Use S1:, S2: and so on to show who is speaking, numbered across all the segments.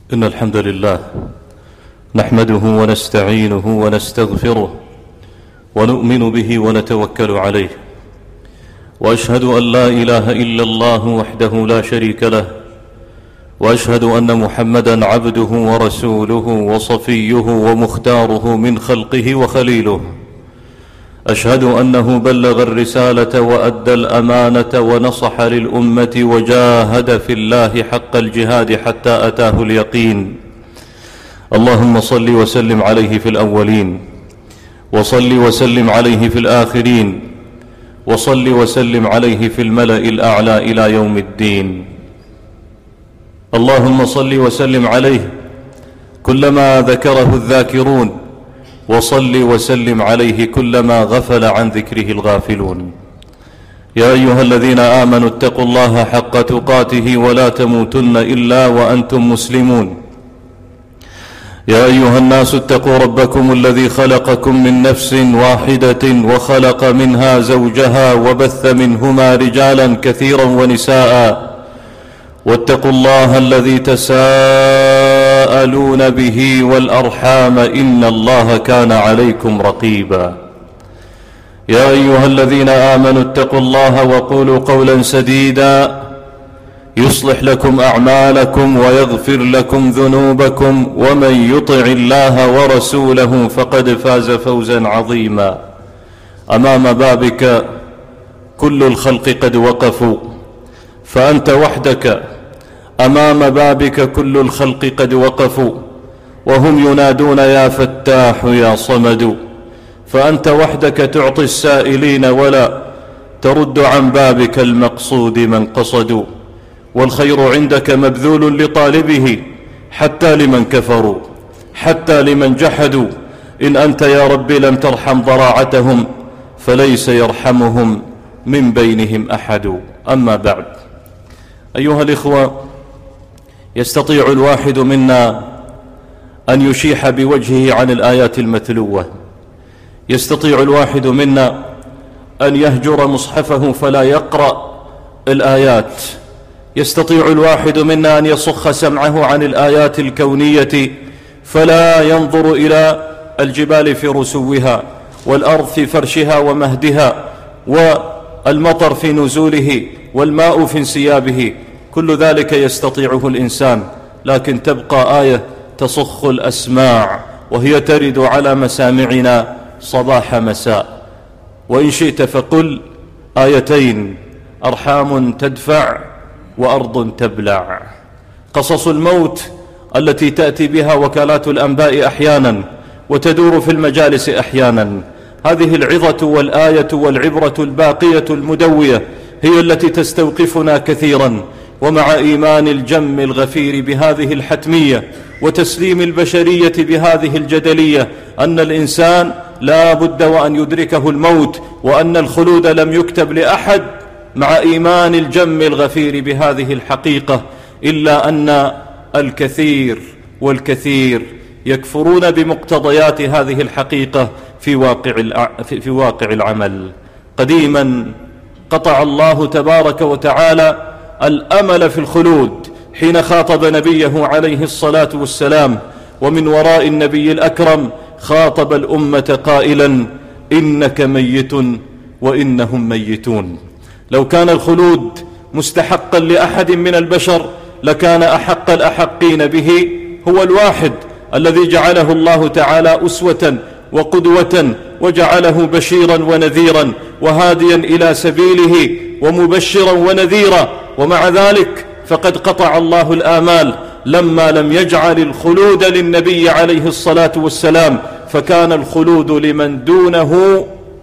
S1: إن الحمد لله نحمده ونستعينه ونستغفره ونؤمن به ونتوكل عليه، وأشهد أن لا إله إلا الله وحده لا شريك له، وأشهد أن محمدا عبده ورسوله وصفيه ومختاره من خلقه وخليله. أشهد أنه بلغ الرسالة وأدى الأمانة ونصح للأمة وجاهد في الله حق الجهاد حتى أتاه اليقين. اللهم صل وسلم عليه في الأولين، وصل وسلم عليه في الآخرين، وصل وسلم عليه في الملأ الأعلى إلى يوم الدين. اللهم صل وسلم عليه كلما ذكره الذاكرون، وصل وسلم عليه كلما غفل عن ذكره الغافلون. يا أيها الذين آمنوا اتقوا الله حق تقاته ولا تموتن إلا وأنتم مسلمون. يا أيها الناس اتقوا ربكم الذي خلقكم من نفس واحدة وخلق منها زوجها وبث منهما رجالا كثيرا ونساء، واتقوا الله الذي تساءلون به والأرحام إن الله كان عليكم رقيبا. يا أيها الذين آمنوا اتقوا الله وقولوا قولا سديدا يصلح لكم أعمالكم ويغفر لكم ذنوبكم، ومن يطع الله ورسوله فقد فاز فوزا عظيما. أمام بابك كل الخلق قد وقفوا، فأنت وحدك أمام بابك كل الخلق قد وقفوا، وهم ينادون يا فتاح يا صمد. فأنت وحدك تعطي السائلين ولا ترد عن بابك المقصود من قصدوا، والخير عندك مبذول لطالبه حتى لمن كفروا، حتى لمن جحدوا. إن أنت يا رب لم ترحم ضراعتهم فليس يرحمهم من بينهم أحد. أما بعد، أيها الإخوة، يستطيع الواحد منا أن يشيح بوجهه عن الآيات المتلوة، يستطيع الواحد منا أن يهجر مصحفه فلا يقرأ الآيات، يستطيع الواحد منا أن يصخ سمعه عن الآيات الكونية فلا ينظر إلى الجبال في رسوها، والأرض في فرشها ومهدها، والمطر في نزوله، والماء في انسيابه. كل ذلك يستطيعه الإنسان، لكن تبقى آية تصخ الأسماع، وهي ترد على مسامعنا صباح مساء. وإن شئت فقل آيتين: أرحام تدفع وأرض تبلع. قصص الموت التي تأتي بها وكالات الأنباء أحيانا وتدور في المجالس أحيانا، هذه العظة والآية والعبرة الباقية المدوية هي التي تستوقفنا كثيرا. ومع إيمان الجم الغفير بهذه الحتمية وتسليم البشرية بهذه الجدلية أن الإنسان لا بد وأن يدركه الموت، وأن الخلود لم يكتب لأحد، مع إيمان الجم الغفير بهذه الحقيقة، إلا أن الكثير والكثير يكفرون بمقتضيات هذه الحقيقة في واقع العمل. قديما قطع الله تبارك وتعالى الأمل في الخلود حين خاطب نبيه عليه الصلاة والسلام، ومن وراء النبي الأكرم خاطب الأمة قائلا: إنك ميت وإنهم ميتون. لو كان الخلود مستحقا لأحد من البشر لكان أحق الأحقين به هو الواحد الذي جعله الله تعالى أسوة وقدوة، وجعله بشيرا ونذيرا وهاديا إلى سبيله ومبشرا ونذيرا. ومع ذلك فقد قطع الله الآمال لما لم يجعل الخلود للنبي عليه الصلاة والسلام، فكان الخلود لمن دونه،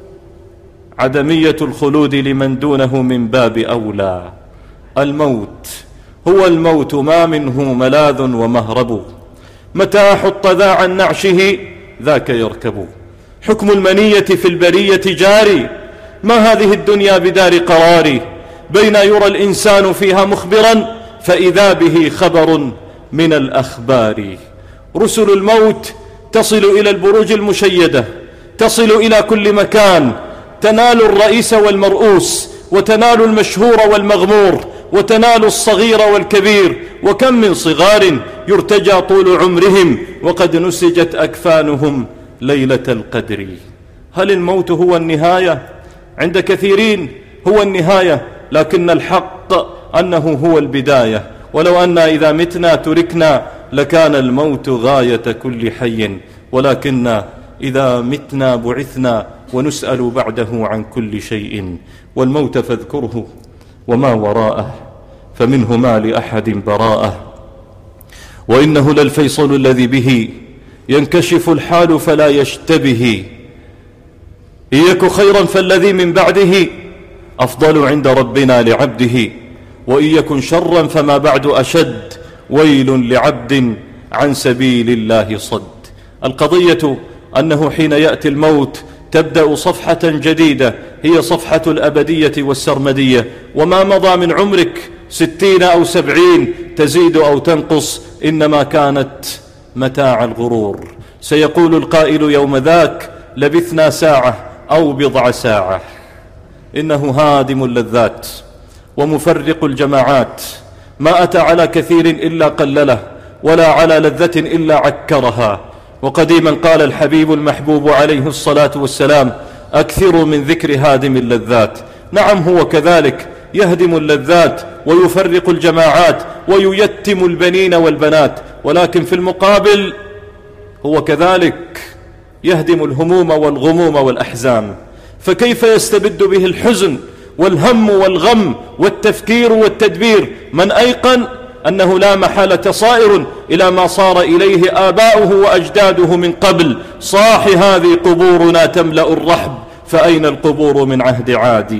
S1: عدمية الخلود لمن دونه من باب أولى. الموت هو الموت، ما منه ملاذ ومهرب، متى حط ذا عن نعشه ذاك يركب. حكم المنية في البرية جاري، ما هذه الدنيا بدار قرار، بين يرى الإنسان فيها مخبرا فإذا به خبر من الأخبار. رسل الموت تصل إلى البروج المشيدة، تصل إلى كل مكان، تنال الرئيس والمرؤوس، وتنال المشهور والمغمور، وتنال الصغير والكبير، وكم من صغار يرتجى طول عمرهم وقد نسجت أكفانهم ليلة القدر. هل الموت هو النهاية؟ عند كثيرين هو النهاية، لكن الحق أنه هو البداية. ولو أن إذا متنا تركنا لكان الموت غاية كل حي، ولكن إذا متنا بعثنا ونسأل بعده عن كل شيء. والموت فاذكره وما وراءه، فمنه ما لأحد براءة، وإنه للفيصل الذي به ينكشف الحال فلا يشتبه. إن يك خيرا فالذي من بعده أفضل عند ربنا لعبده، وإن يكن شرا فما بعد أشد، ويل لعبد عن سبيل الله صد. القضية أنه حين يأتي الموت تبدأ صفحة جديدة، هي صفحة الأبدية والسرمدية. وما مضى من عمرك 60 أو 70 تزيد أو تنقص، إنما كانت متاع الغرور. سيقول القائل يوم ذاك لبثنا ساعة أو بضع ساعة. إنه هادم اللذات ومفرق الجماعات، ما أتى على كثير إلا قلله، ولا على لذة إلا عكرها. وقديما قال الحبيب المحبوب عليه الصلاة والسلام: أكثروا من ذكر هادم اللذات. نعم، هو كذلك يهدم اللذات ويفرق الجماعات وييتم البنين والبنات، ولكن في المقابل هو كذلك يهدم الهموم والغموم والأحزان. فكيف يستبد به الحزن والهم والغم والتفكير والتدبير من أيقن أنه لا محالة صائر إلى ما صار إليه آباؤه وأجداده من قبل؟ صاح هذه قبورنا تملأ الرحب، فأين القبور من عهد عادي؟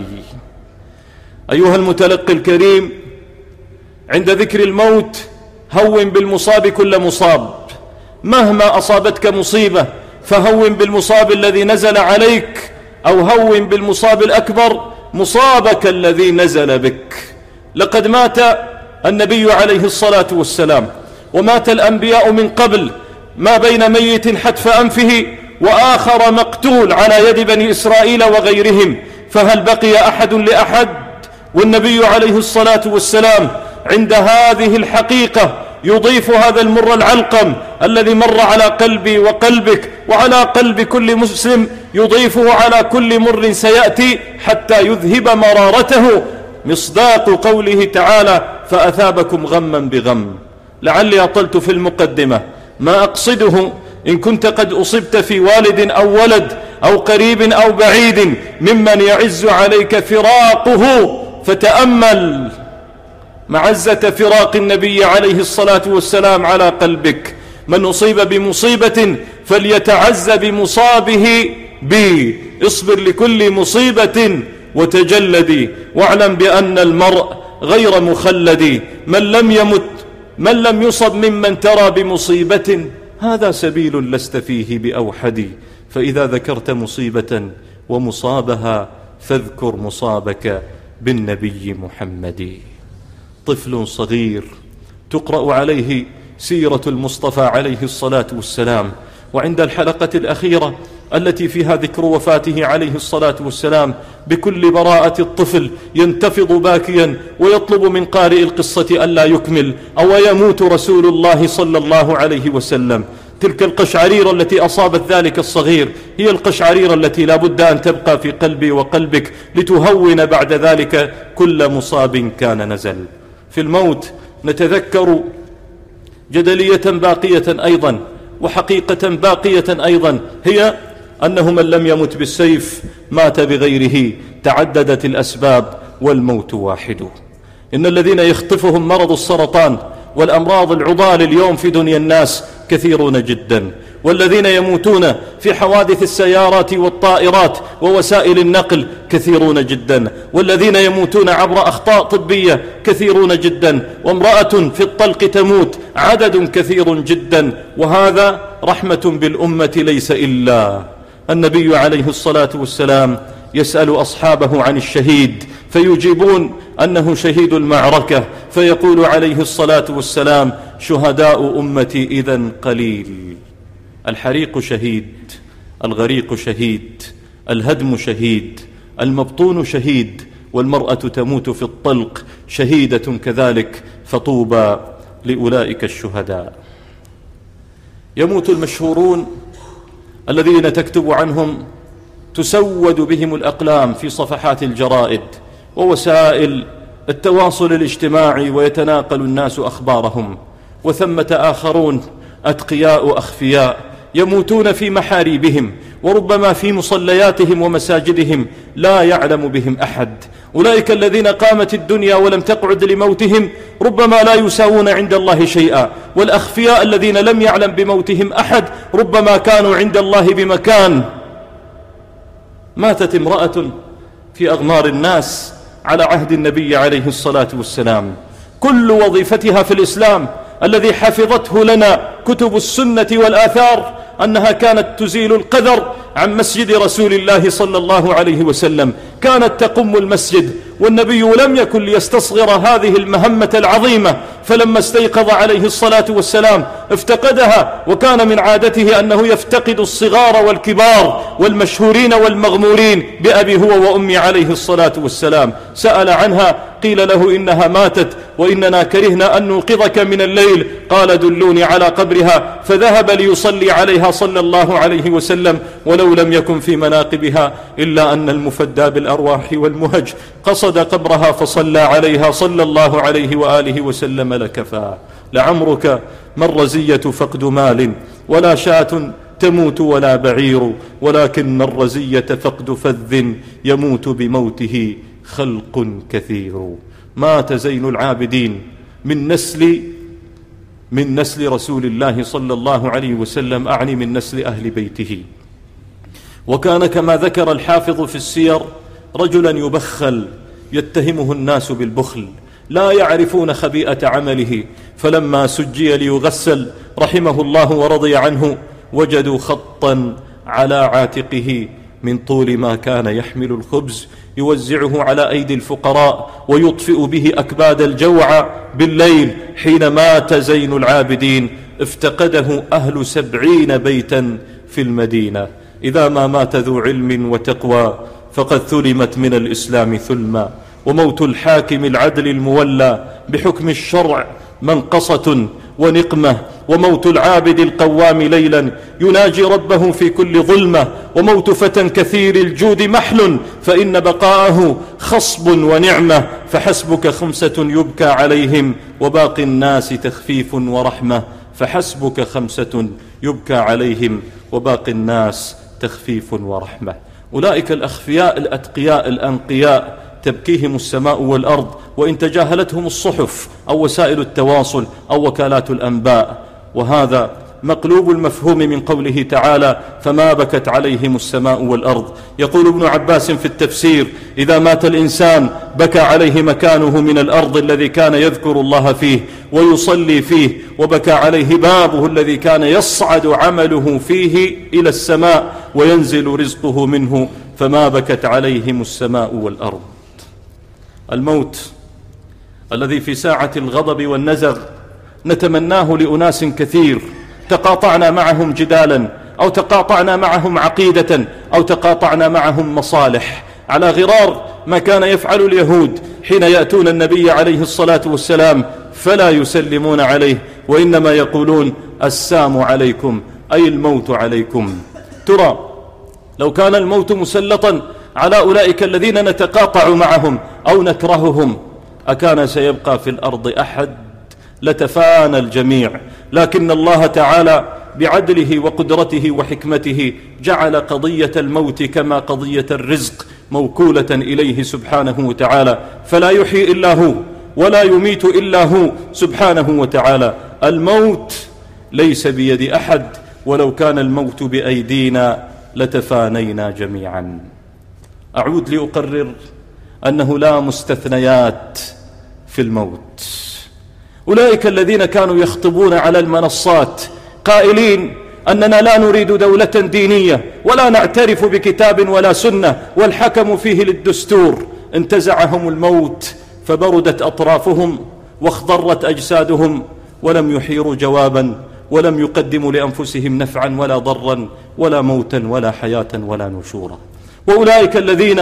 S1: أيها المتلقي الكريم، عند ذكر الموت هون بالمصاب كل مصاب. مهما أصابتك مصيبة فهون بالمصاب الذي نزل عليك، أو هون بالمصاب الأكبر مصابك الذي نزل بك. لقد مات النبي عليه الصلاة والسلام، ومات الأنبياء من قبل، ما بين ميت حتف أنفه وآخر مقتول على يد بني إسرائيل وغيرهم، فهل بقي أحد لأحد؟ والنبي عليه الصلاة والسلام عند هذه الحقيقة يضيف هذا المر العلقم الذي مر على قلبي وقلبك وعلى قلب كل مسلم، يضيفه على كل مر سيأتي حتى يذهب مرارته، مصداق قوله تعالى: فأثابكم غما بغم. لعلي أطلت في المقدمة، ما أقصده إن كنت قد أصبت في والد أو ولد أو قريب أو بعيد ممن يعز عليك فراقه، فتأمل معزة فراق النبي عليه الصلاة والسلام على قلبك. من أصيب بمصيبة فليتعز بمصابه بي، اصبر لكل مصيبة وتجلدي، واعلم بأن المرء غير مخلد. من لم يصب ممن ترى بمصيبة، هذا سبيل لست فيه بأوحد. فإذا ذكرت مصيبة ومصابها فاذكر مصابك بالنبي محمد. طفل صغير تقرأ عليه سيرة المصطفى عليه الصلاة والسلام، وعند الحلقة الأخيرة التي فيها ذكر وفاته عليه الصلاة والسلام بكل براءة الطفل ينتفض باكيا ويطلب من قارئ القصة ألا يكمل، أو يموت رسول الله صلى الله عليه وسلم. تلك القشعريرة التي أصابت ذلك الصغير هي القشعريرة التي لا بد أن تبقى في قلبي وقلبك لتهون بعد ذلك كل مصاب كان نزل. في الموت نتذكر جدلية باقية أيضا وحقيقة باقية أيضا، هي أنه من لم يمت بالسيف مات بغيره. تعددت الأسباب والموت واحد. إن الذين يخطفهم مرض السرطان والأمراض العضال اليوم في دنيا الناس كثيرون جدا، والذين يموتون في حوادث السيارات والطائرات ووسائل النقل كثيرون جدا، والذين يموتون عبر أخطاء طبية كثيرون جدا، وامرأة في الطلق تموت عدد كثير جدا. وهذا رحمة بالأمة ليس إلا. النبي عليه الصلاة والسلام يسأل أصحابه عن الشهيد فيجيبون أنه شهيد المعركة، فيقول عليه الصلاة والسلام: شهداء أمتي إذن قليل. الحريق شهيد، الغريق شهيد، الهدم شهيد، المبطون شهيد، والمرأة تموت في الطلق شهيدة كذلك، فطوبى لأولئك الشهداء. يموت المشهورون الذين تكتب عنهم تسود بهم الأقلام في صفحات الجرائد ووسائل التواصل الاجتماعي ويتناقل الناس أخبارهم، وثمة آخرون أتقياء أخفياء يموتون في محاريبهم وربما في مصلياتهم ومساجدهم لا يعلم بهم أحد. أولئك الذين قامت الدنيا ولم تقعد لموتهم ربما لا يساوون عند الله شيئا، والأخفياء الذين لم يعلم بموتهم أحد ربما كانوا عند الله بمكان. ماتت امرأة في أغمار الناس على عهد النبي عليه الصلاة والسلام، كل وظيفتها في الإسلام الذي حفظته لنا كتب السنة والآثار أنها كانت تزيل القذر عن مسجد رسول الله صلى الله عليه وسلم، كانت تقم المسجد، والنبي لم يكن ليستصغر هذه المهمة العظيمة، فلما استيقظ عليه الصلاة والسلام افتقدها، وكان من عادته أنه يفتقد الصغار والكبار والمشهورين والمغمورين بأبي هو وأمي عليه الصلاة والسلام. سأل عنها قيل له إنها ماتت وإننا كرهنا أن نوقظك من الليل، قال دلوني على قبرها، فذهب ليصلي عليها صلى الله عليه وسلم، ولو لم يكن في مناقبها إلا أن المفدى بالأرواح والمهج قصد قبرها فصلى عليها صلى الله عليه وآله وسلم لكفى. لعمرك ما الرزية فقد مال ولا شاة تموت ولا بعير، ولكن الرزية فقد فذ يموت بموته خلق كثير. مات زين العابدين من نسل رسول الله صلى الله عليه وسلم، أعني من نسل أهل بيته، وكان كما ذكر الحافظ في السير رجلا يبخل يتهمه الناس بالبخل، لا يعرفون خبيئة عمله، فلما سجي ليغسل رحمه الله ورضي عنه وجدوا خطا على عاتقه من طول ما كان يحمل الخبز يوزعه على أيدي الفقراء ويطفئ به أكباد الجوع بالليل. حين مات زين العابدين افتقده أهل 70 بيتا في المدينة. إذا ما مات ذو علم وتقوى فقد ثلمت من الإسلام ثلما، وموت الحاكم العدل المولى بحكم الشرع منقصة ونقمة، وموت العابد القوام ليلا يناجي ربه في كل ظلمة، وموت فتى كثير الجود محل فإن بقاءه خصب ونعمة، فحسبك 5 يبكى عليهم وباقي الناس تخفيف ورحمة، فحسبك 5 يبكى عليهم وباقي الناس تخفيف ورحمة. أولئك الأخفياء الأتقياء الأنقياء تبكيهم السماء والأرض، وإن تجاهلتهم الصحف أو وسائل التواصل أو وكالات الأنباء. وهذا مقلوب المفهوم من قوله تعالى: فما بكت عليهم السماء والأرض. يقول ابن عباس في التفسير: إذا مات الإنسان بكى عليه مكانه من الأرض الذي كان يذكر الله فيه ويصلي فيه، وبكى عليه بابه الذي كان يصعد عمله فيه إلى السماء وينزل رزقه منه، فما بكت عليهم السماء والأرض. الموت الذي في ساعة الغضب والنزغ نتمناه لأناس كثير تقاطعنا معهم جدالا، أو تقاطعنا معهم عقيدة، أو تقاطعنا معهم مصالح، على غرار ما كان يفعل اليهود حين يأتون النبي عليه الصلاة والسلام فلا يسلمون عليه، وإنما يقولون: السام عليكم، أي الموت عليكم. ترى لو كان الموت مسلطا على أولئك الذين نتقاطع معهم أو نكرههم أكان سيبقى في الأرض أحد؟ لتفانى الجميع. لكن الله تعالى بعدله وقدرته وحكمته جعل قضية الموت كما قضية الرزق موكولة إليه سبحانه وتعالى، فلا يحيي إلا هو ولا يميت إلا هو سبحانه وتعالى. الموت ليس بيد أحد، ولو كان الموت بأيدينا لتفانينا جميعا. أعود لأقرر أنه لا مستثنيات في الموت. أولئك الذين كانوا يخطبون على المنصات قائلين أننا لا نريد دولة دينية ولا نعترف بكتاب ولا سنة والحكم فيه للدستور، انتزعهم الموت فبردت أطرافهم واخضرت أجسادهم، ولم يحيروا جوابا، ولم يقدموا لأنفسهم نفعا ولا ضرا ولا موتا ولا حياة ولا نشورا. وأولئك الذين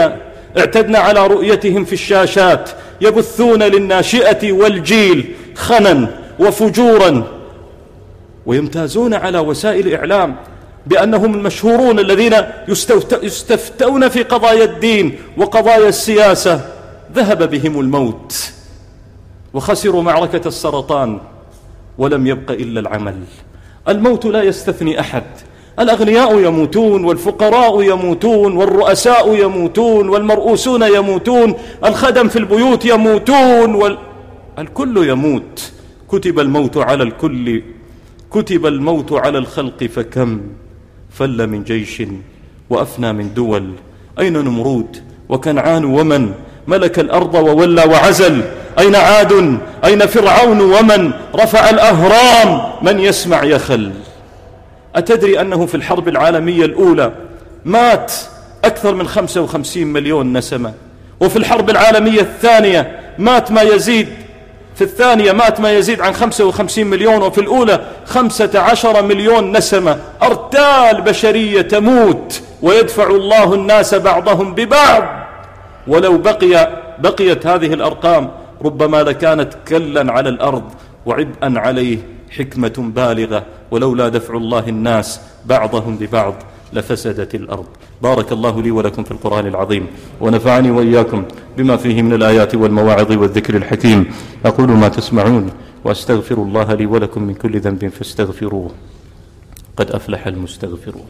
S2: اعتدنا على رؤيتهم في الشاشات يبثون للناشئة والجيل خنا وفجورا، ويمتازون على وسائل الإعلام بأنهم المشهورون الذين يستفتون في قضايا الدين وقضايا السياسة. ذهب بهم الموت وخسروا معركة السرطان ولم يبق إلا العمل. الموت لا يستثني أحد، الأغنياء يموتون والفقراء يموتون والرؤساء يموتون والمرؤوسون يموتون، الخدم في البيوت يموتون الكل يموت. كتب الموت على الكل، كتب الموت على الخلق، فكم فل من جيش وأفنى من دول. أين نمرود وكنعان ومن ملك الأرض وولى وعزل؟ أين عاد؟ أين فرعون ومن رفع الأهرام؟ من يسمع يخل. أتدري أنه في الحرب العالمية الأولى مات أكثر من 55 مليون نسمة، وفي الحرب العالمية الثانية مات ما يزيد، في الثانية مات ما يزيد عن 55 مليون، وفي الأولى 15 مليون نسمة. أرتال بشرية تموت ويدفع الله الناس بعضهم ببعض. ولو بقيت هذه الأرقام ربما لكانت كلا على الأرض وعبئا عليه حكمة بالغة، ولولا دفع الله الناس بعضهم ببعض لفسدت الأرض. بارك الله لي ولكم في القرآن العظيم، ونفعني وإياكم بما فيه من الآيات والمواعظ والذكر الحكيم. أقول ما تسمعون وأستغفر الله لي ولكم من كل ذنب فاستغفروه، قد أفلح المستغفرون.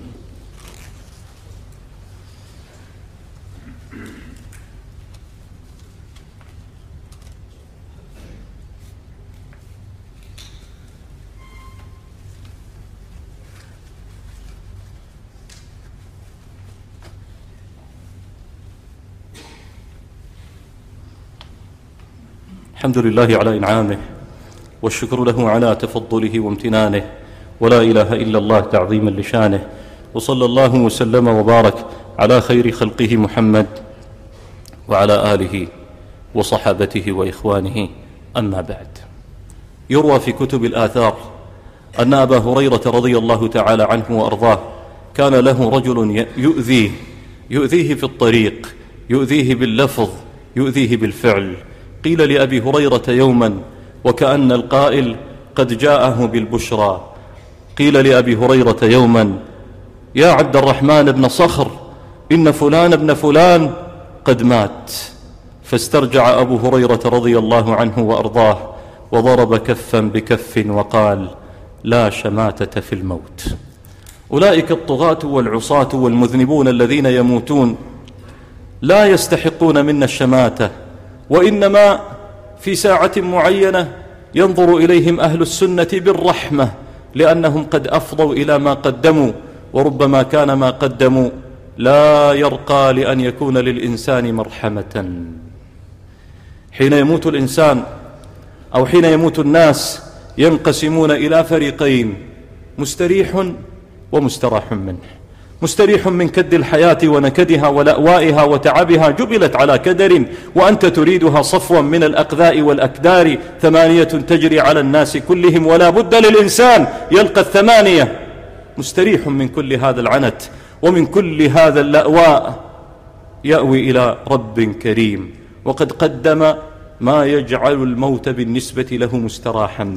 S2: الحمد لله على إنعامه، والشكر له على تفضله وامتنانه، ولا إله إلا الله تعظيما لشانه. وصلى الله وسلم وبارك على خير خلقه محمد وعلى آله وصحابته وإخوانه، أما بعد. يروى في كتب الآثار أن أبا هريرة رضي الله تعالى عنه وأرضاه كان له رجل يؤذيه في الطريق، يؤذيه باللفظ، يؤذيه بالفعل. قيل لأبي هريرة يوما وكأن القائل قد جاءه بالبشرى، قيل لأبي هريرة يوما: يا عبد الرحمن بن صخر، إن فلان ابن فلان قد مات. فاسترجع أبو هريرة رضي الله عنه وأرضاه وضرب كفا بكف وقال: لا شماتة في الموت. أولئك الطغاة والعصاة والمذنبون الذين يموتون لا يستحقون منا الشماتة، وإنما في ساعة معينة ينظر إليهم أهل السنة بالرحمة، لأنهم قد أفضوا إلى ما قدموا، وربما كان ما قدموا لا يرقى لأن يكون للإنسان مرحمة. حين يموت الإنسان أو حين يموت الناس ينقسمون إلى فريقين: مستريح ومستراح منه. مستريح من كد الحياة ونكدها ولأوائها وتعبها، جبلت على كدر وأنت تريدها صفوا من الأقذاء والأكدار، 8 تجري على الناس كلهم ولا بد للإنسان يلقى 8. مستريح من كل هذا العنت ومن كل هذا اللأواء، يأوي إلى رب كريم وقد قدم ما يجعل الموت بالنسبة له مستراحا.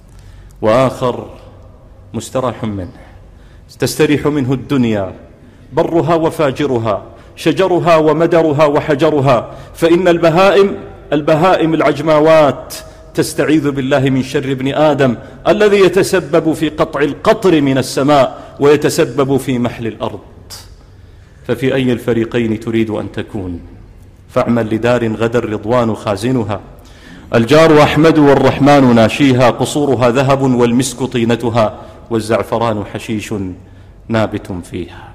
S2: وآخر مستراح منه، تستريح منه الدنيا، برها وفاجرها، شجرها ومدرها وحجرها. فإن البهائم العجماوات تستعيذ بالله من شر ابن آدم الذي يتسبب في قطع القطر من السماء ويتسبب في محل الأرض. ففي أي الفريقين تريد أن تكون؟ فاعمل لدار غدا الرضوان خازنها، الجار أحمد والرحمن ناشيها، قصورها ذهب والمسك طينتها، والزعفران حشيش نابت فيها.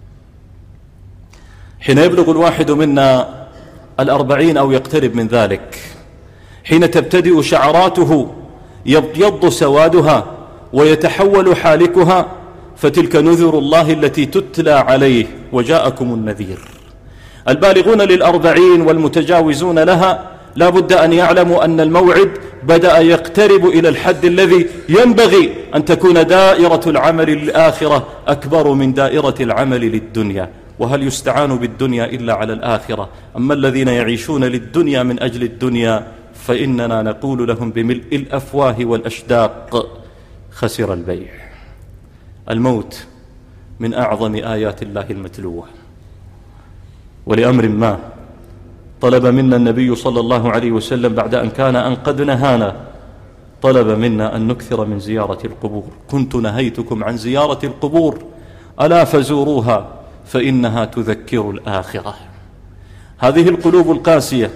S2: حين يبلغ الواحد منا 40 أو يقترب من ذلك، حين تبتدئ شعراته يبيض سوادها ويتحول حالكها، فتلك نذر الله التي تتلى عليه: وجاءكم النذير. البالغون 40 والمتجاوزون لها لا بد أن يعلموا أن الموعد بدأ يقترب إلى الحد الذي ينبغي أن تكون دائرة العمل للآخرة أكبر من دائرة العمل للدنيا. وهل يستعان بالدنيا إلا على الآخرة؟ أما الذين يعيشون للدنيا من أجل الدنيا فإننا نقول لهم بملء الأفواه والأشداق: خسر البيع. الموت من أعظم آيات الله المتلوة، ولأمر ما طلب منا النبي صلى الله عليه وسلم بعد أن كان أن قد نهانا، طلب منا أن نكثر من زيارة القبور. كنت نهيتكم عن زيارة القبور، ألا فزوروها فإنها تذكر الآخرة. هذه القلوب القاسية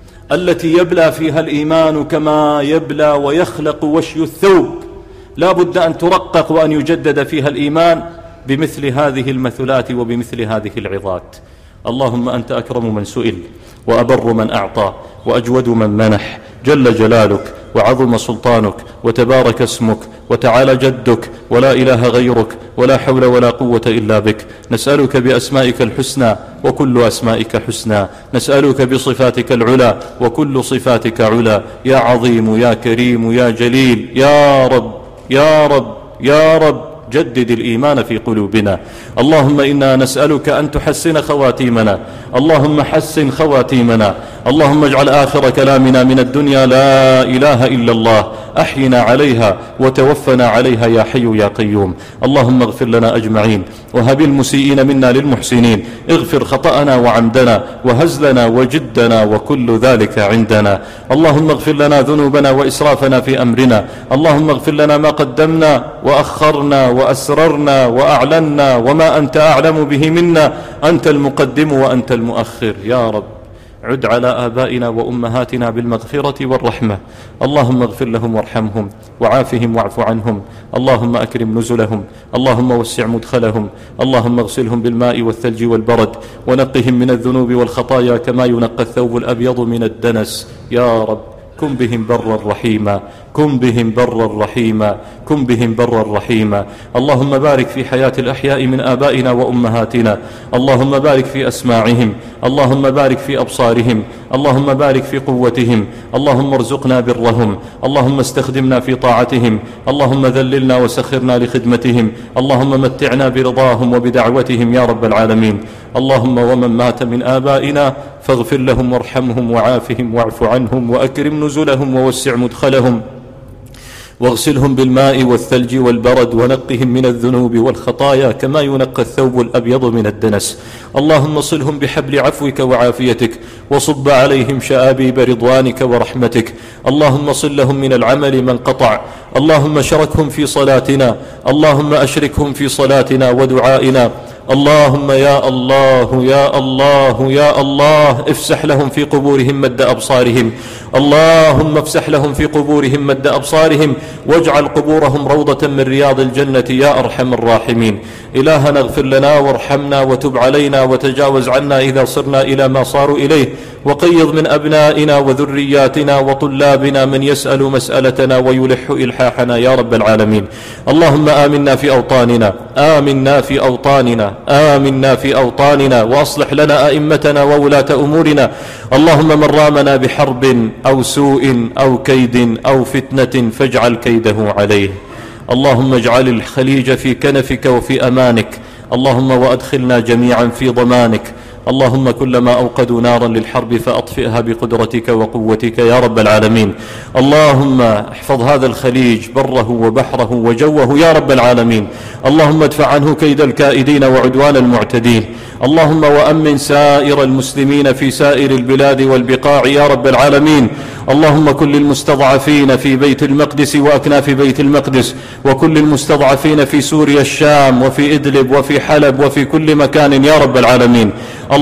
S2: التي يبلى فيها الإيمان كما يبلى ويخلق وشي الثوب، لا بد أن ترقق وأن يجدد فيها الإيمان بمثل هذه المثلات وبمثل هذه العظات. اللهم أنت أكرم من سئل، وأبر من أعطى، وأجود من منح، جل جلالك وعظم سلطانك وتبارك اسمك وتعالى جدك، ولا إله غيرك، ولا حول ولا قوة إلا بك. نسألك بأسمائك الحسنى وكل أسمائك حسنى، نسألك بصفاتك العلى وكل صفاتك علا، يا عظيم يا كريم يا جليل، يا رب يا رب يا رب، جدد الإيمان في قلوبنا. اللهم إنا نسألك أن تحسن خواتيمنا، اللهم حسن خواتيمنا. اللهم اجعل آخر كلامنا من الدنيا لا إله إلا الله، أحينا عليها وتوفنا عليها يا حي يا قيوم. اللهم اغفر لنا أجمعين، وهب المسيئين منا للمحسنين، اغفر خطأنا وعمدنا وهزلنا وجدنا وكل ذلك عندنا. اللهم اغفر لنا ذنوبنا وإسرافنا في أمرنا، اللهم اغفر لنا ما قدمنا وأخرنا وأسررنا وأعلنا وما أنت أعلم به منا، أنت المقدم وأنت المؤخر. يا رب عد على آبائنا وأمهاتنا بالمغفرة والرحمة، اللهم اغفر لهم وارحمهم وعافهم واعف عنهم، اللهم أكرم نزلهم، اللهم وسع مدخلهم، اللهم اغسلهم بالماء والثلج والبرد، ونقهم من الذنوب والخطايا كما ينقى الثوب الأبيض من الدنس. يا رب كن بهم برا رحيما، كن بهم برا رحيما، كن بهم برا رحيما. اللهم بارك في حياة الأحياء من آبائنا وأمهاتنا، اللهم بارك في أسماعهم، اللهم بارك في أبصارهم، اللهم بارك في قوتهم، اللهم ارزقنا برهم، اللهم استخدمنا في طاعتهم، اللهم ذللنا وسخرنا لخدمتهم، اللهم متعنا برضاهم وبدعوتهم يا رب العالمين. اللهم ومن مات من آبائنا فاغفر لهم وارحمهم وعافهم واعف عنهم وأكرم نزلهم ووسع مدخلهم، واغسلهم بالماء والثلج والبرد، ونقهم من الذنوب والخطايا كما ينقى الثوب الأبيض من الدنس. اللهم صلهم بحبل عفوك وعافيتك، وصب عليهم شآبيب رضوانك ورحمتك. اللهم صلهم من العمل من قطع، اللهم شركهم في صلاتنا، اللهم أشركهم في صلاتنا ودعائنا. اللهم يا الله يا الله يا الله افسح لهم في قبورهم مد أبصارهم، اللهم افسح لهم في قبورهم مد أبصارهم، واجعل قبورهم روضة من رياض الجنة يا أرحم الراحمين. إلهنا اغفر لنا وارحمنا وتب علينا وتجاوز عنا إذا صرنا إلى ما صاروا إليه، وقيض من أبنائنا وذرياتنا وطلابنا من يسأل مسألتنا ويلح إلحاحنا يا رب العالمين. اللهم آمنا في أوطاننا، آمنا في أوطاننا، آمنا في أوطاننا، وأصلح لنا أئمتنا وولاة أمورنا. اللهم من رامنا بحرب أو سوء أو كيد أو فتنة فاجعل كيده عليه. اللهم اجعل الخليج في كنفك وفي أمانك، اللهم وأدخلنا جميعا في ضمانك. اللهم كلما أوقدوا نارا للحرب فأطفئها بقدرتك وقوتك يا رب العالمين. اللهم احفظ هذا الخليج بره وبحره وجوه يا رب العالمين. اللهم ادفع عنه كيد الكائدين وعدوان المعتدين. اللهم وأمن سائر المسلمين في سائر البلاد والبقاع يا رب العالمين. اللهم كل المستضعفين في بيت المقدس وأكناف بيت المقدس، وكل المستضعفين في سوريا الشام وفي إدلب وفي حلب وفي كل مكان يا رب العالمين.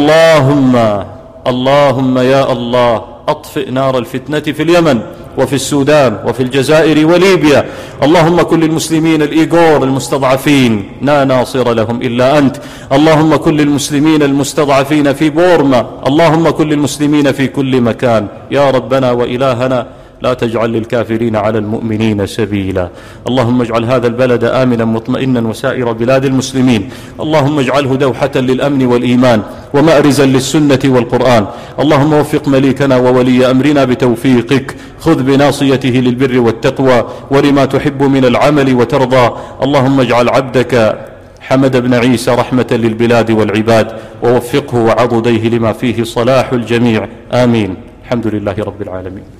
S2: اللهم يا الله أطفئ نار الفتنة في اليمن وفي السودان وفي الجزائر وليبيا. اللهم كل المسلمين الإيغور المستضعفين لا ناصر لهم إلا أنت. اللهم كل المسلمين المستضعفين في بورما، اللهم كل المسلمين في كل مكان يا ربنا وإلهنا. لا تجعل للكافرين على المؤمنين سبيلا. اللهم اجعل هذا البلد آمنا مطمئنا وسائر بلاد المسلمين. اللهم اجعله دوحة للأمن والإيمان ومأرزا للسنة والقرآن. اللهم وفق مليكنا وولي أمرنا بتوفيقك، خذ بناصيته للبر والتقوى ولما تحب من العمل وترضى. اللهم اجعل عبدك حمد بن عيسى رحمة للبلاد والعباد، ووفقه وعضديه لما فيه صلاح الجميع، آمين. الحمد لله رب العالمين.